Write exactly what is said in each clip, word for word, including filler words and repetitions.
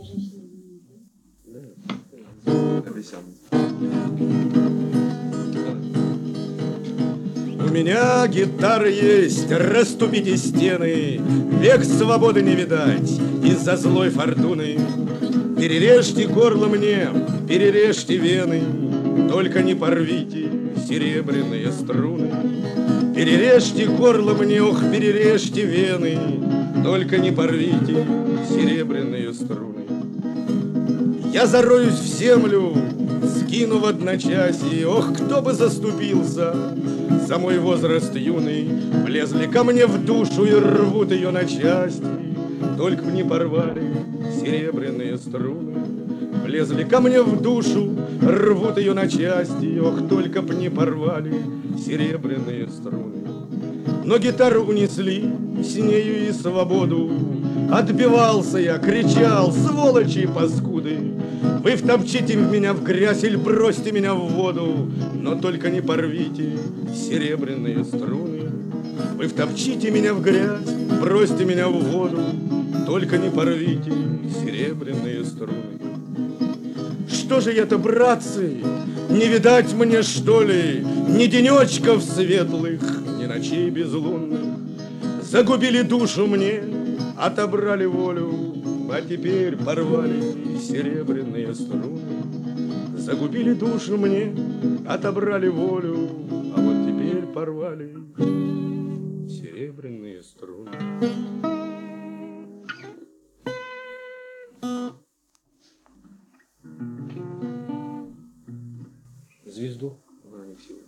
У меня гитара есть, расступите стены, век свободы не видать из-за злой фортуны. Перережьте горло мне, перережьте вены, только не порвите серебряные струны. Перережьте горло мне, ох, перережьте вены, только не порвите серебряные струны. Я зароюсь в землю, скину в одночасье, ох, кто бы заступился за мой возраст юный. Влезли ко мне в душу и рвут ее на части, только б не порвали серебряные струны. Влезли ко мне в душу, рвут ее на части, ох, только б не порвали серебряные струны. Но гитару унесли, с нею и свободу. Отбивался я, кричал, сволочи паскуды. Вы втопчите меня в грязь или бросьте меня в воду, но только не порвите серебряные струны. Вы втопчите меня в грязь, бросьте меня в воду, только не порвите серебряные струны. Что же это, братцы, не видать мне, что ли, ни денечков светлых, ни ночей безлунных? Загубили душу мне, отобрали волю, а теперь порвали серебряные струны. Загубили душу мне, отобрали волю, а вот теперь порвали серебряные струны. Звезду? Она не сила.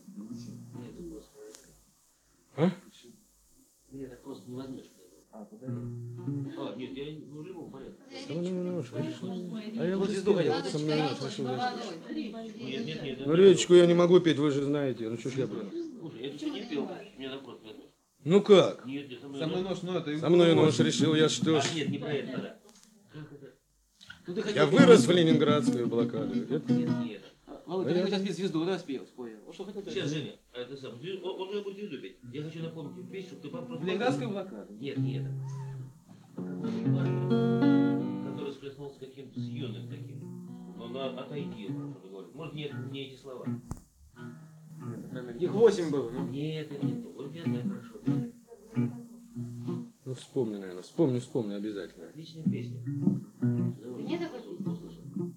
А? Нет, так просто не возьмешь. А, подожди. А, нет, я в любом порядке. Со мной нож решил. А я вот звезду хотел. Со мной нож решил. Нет, нет, нет. Ну, речку я не могу петь, вы же знаете. Ну, что ж я буду? Слушай, я ничего не пел. Мне вопрос возьмешь. Ну как? Нет, нет, со мной, Со мной нож, ну это... Со мной нож решил, я что ж. А, нет, не про это, да. Как это? Ну, ты хотел... Я вырос в ленинградскую блокаду. Это... Нет, нет. Володя, ты хотел спеть звезду, да, спел, спой. Вот что хотел Сейчас, Женя, а это сам. Он, он же будет звезду петь. Я хочу напомнить тебе песню, чтобы ты просто... Ленинградская блокада? Нет, нет. Который сплеснулся каким-то с юным таким. Он отойди, что-то говорит. Может, нет, не эти слова. Их восемь было, ну. Нет, это не то. Вот я знаю хорошо. Ну, вспомни, наверное. Вспомню, вспомню обязательно. Отличная песня. Мне такой песни?